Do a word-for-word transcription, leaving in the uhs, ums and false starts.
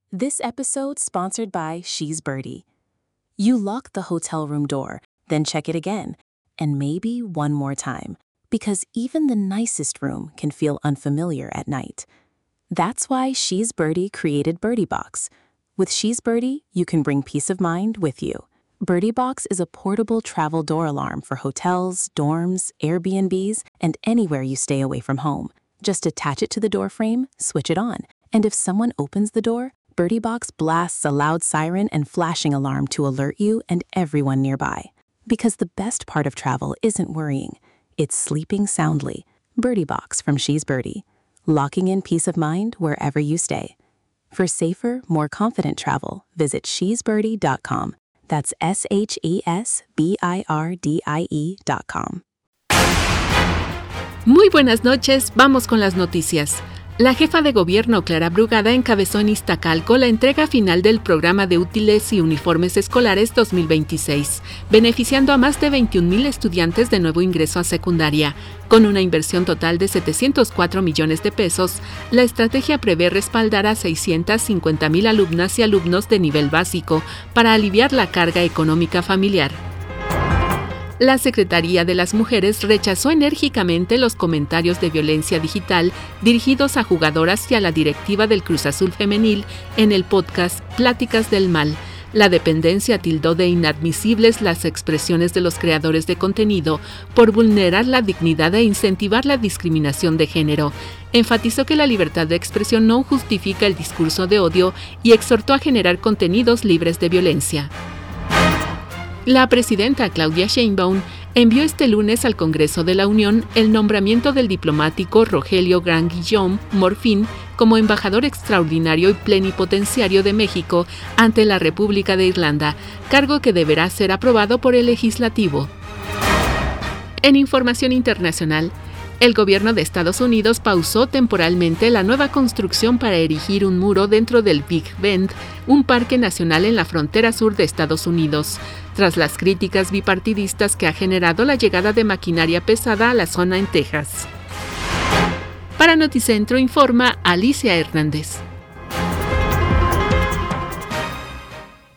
This episode sponsored by She's Birdie. You lock the hotel room door, then check it again, and maybe one more time, because even the nicest room can feel unfamiliar at night. That's why She's Birdie created Birdie Box. With She's Birdie, you can bring peace of mind with you. Birdie Box is a portable travel door alarm for hotels, dorms, Airbnbs, and anywhere you stay away from home. Just attach it to the door frame, switch it on, and if someone opens the door, Birdie Box blasts a loud siren and flashing alarm to alert you and everyone nearby. Because the best part of travel isn't worrying, it's sleeping soundly. Birdie Box from She's Birdie, locking in peace of mind wherever you stay. For safer, more confident travel, visit she's birdie dot com. That's S H E S B I R D I E dot com. Muy buenas noches, vamos con las noticias. La jefa de gobierno Clara Brugada encabezó en Iztacalco la entrega final del programa de útiles y uniformes escolares dos mil veintiséis, beneficiando a más de veintiún mil estudiantes de nuevo ingreso a secundaria. Con una inversión total de setecientos cuatro millones de pesos, la estrategia prevé respaldar a seiscientas cincuenta mil alumnas y alumnos de nivel básico para aliviar la carga económica familiar. La Secretaría de las Mujeres rechazó enérgicamente los comentarios de violencia digital dirigidos a jugadoras y a la directiva del Cruz Azul Femenil en el podcast Pláticas del Mal. La dependencia tildó de inadmisibles las expresiones de los creadores de contenido por vulnerar la dignidad e incentivar la discriminación de género. Enfatizó que la libertad de expresión no justifica el discurso de odio y exhortó a generar contenidos libres de violencia. La presidenta Claudia Sheinbaum envió este lunes al Congreso de la Unión el nombramiento del diplomático Rogelio Gran-Guillaume Morfín como embajador extraordinario y plenipotenciario de México ante la República de Irlanda, cargo que deberá ser aprobado por el legislativo. En información internacional, el gobierno de Estados Unidos pausó temporalmente la nueva construcción para erigir un muro dentro del Big Bend, un parque nacional en la frontera sur de Estados Unidos, tras las críticas bipartidistas que ha generado la llegada de maquinaria pesada a la zona en Texas. Para Noticentro informa Alicia Hernández.